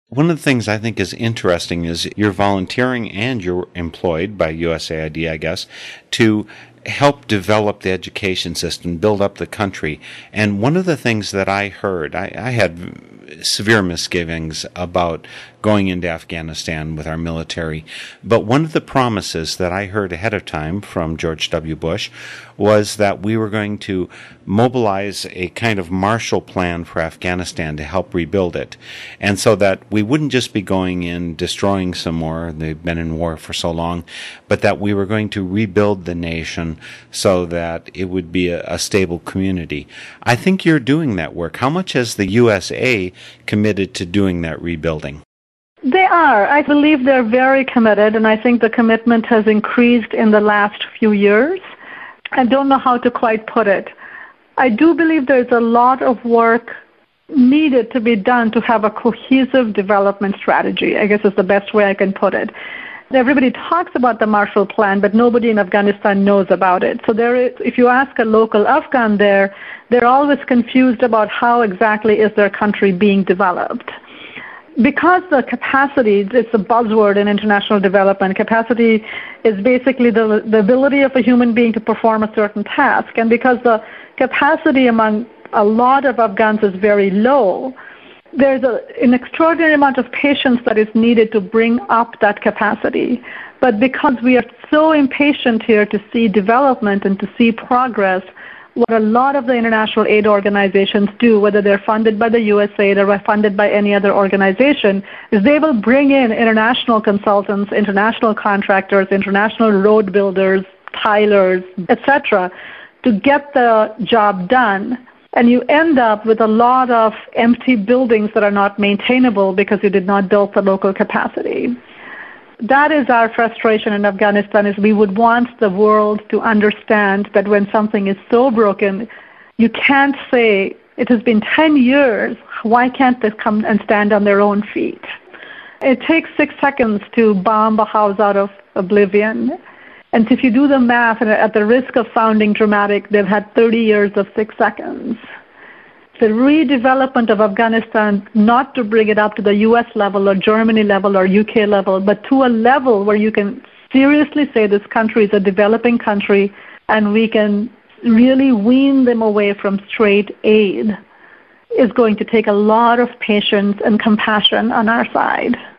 One of the things I think is interesting is you're volunteering and you're employed by USAID, I guess, to help develop the education system, build up the country. And one of the things that I heard, I had severe misgivings about going into Afghanistan with our military, but one of the promises that I heard ahead of time from George W. Bush was that we were going to mobilize a kind of Marshall Plan for Afghanistan to help rebuild it. And so that we wouldn't just be going in, destroying some more, they've been in war for so long, but that we were going to rebuild the nation so that it would be a stable community. I think you're doing that work. How much has the USA committed to doing that rebuilding? They are. I believe they're very committed, and I think the commitment has increased in the last few years. I don't know how to quite put it. I do believe there's a lot of work needed to be done to have a cohesive development strategy, I guess is the best way I can put it. Everybody talks about the Marshall Plan, but nobody in Afghanistan knows about it. So if you ask a local Afghan there, they're always confused about how exactly is their country being developed. Because the capacity, it's a buzzword in international development, capacity is basically the ability of a human being to perform a certain task. And because the capacity among a lot of Afghans is very low, there's an extraordinary amount of patience that is needed to bring up that capacity. But because we are so impatient here to see development and to see progress, what a lot of the international aid organizations do, whether they're funded by the USAID or funded by any other organization, is they will bring in international consultants, international contractors, international road builders, tilers, etc., to get the job done. And you end up with a lot of empty buildings that are not maintainable because you did not build the local capacity. That is our frustration in Afghanistan, is we would want the world to understand that when something is so broken, you can't say, it has been 10 years, why can't they come and stand on their own feet? It takes 6 seconds to bomb a house out of oblivion. And if you do the math, and at the risk of sounding dramatic, they've had 30 years of 6 seconds. The redevelopment of Afghanistan, not to bring it up to the U.S. level or Germany level or UK level, but to a level where you can seriously say this country is a developing country and we can really wean them away from straight aid, is going to take a lot of patience and compassion on our side.